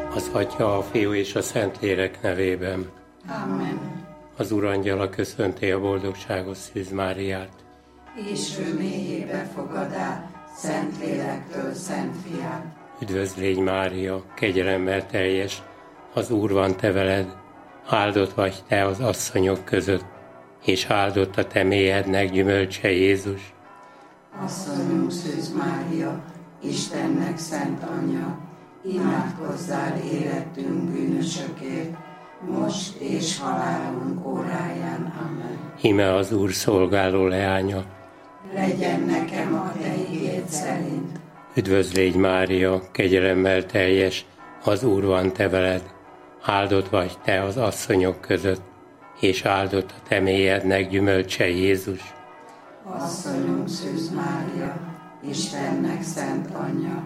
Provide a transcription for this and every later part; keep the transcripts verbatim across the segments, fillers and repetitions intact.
Az Atya, a Fiú és a Szentlélek nevében. Amen. Az Urangyala köszönti a boldogságos Szűz Máriát. És ő mélyébe fogadá, Szentlélektől Szent Fiát. Üdvözl légy Mária, kegyelemmel teljes, az Úr van te veled, áldott vagy te az asszonyok között, és áldott a te mélyednek gyümölcse Jézus. Asszonyunk Szűz Mária, Istennek szent anyja, imádkozzál érettünk bűnösökért, most és halálunk óráján. Amen. Íme az Úr szolgáló leánya. Legyen nekem a te igéd szerint. Üdvözl légy Mária, kegyelemmel teljes, az Úr van te veled, áldott vagy te az asszonyok között, és áldott a te mélyednek gyümölcse Jézus. Asszonyunk Szűz Mária, Istennek szent anyja,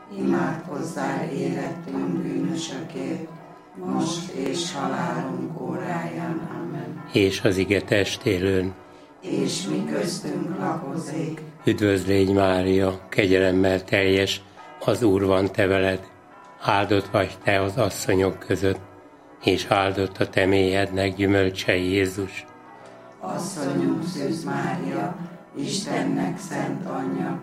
imádkozzál érettünk bűnösökért, most és halálunk óráján. Amen. És az ige testélőn. És mi köztünk lakozik. Üdvözl légy Mária, kegyelemmel teljes, az Úr van te veled, áldott vagy te az asszonyok között, és áldott a te mélyednek gyümölcse Jézus. Asszonyunk Szűz Mária, Istennek szent anyja,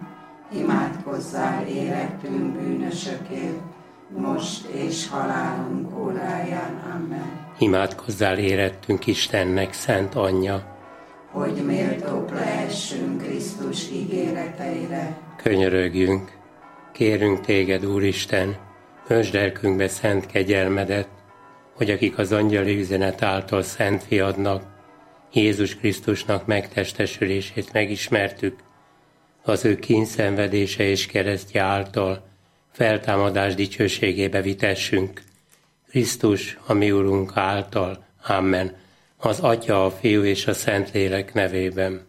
imádkozzál érettünk bűnösökért, most és halálunk óráján. Amen. Imádkozzál érettünk Istennek szent anyja, hogy méltók lehessünk Krisztus ígéreteire. Könyörögjünk, kérünk téged, Úristen, öntsd lelkünkbe szent kegyelmedet, hogy akik az angyali üzenet által szent fiadnak, Jézus Krisztusnak megtestesülését megismertük, az ő kínszenvedése és keresztje által feltámadás dicsőségébe vitessünk. Krisztus, a mi Urunk által. Amen. Az Atya, a Fiú és a Szentlélek nevében.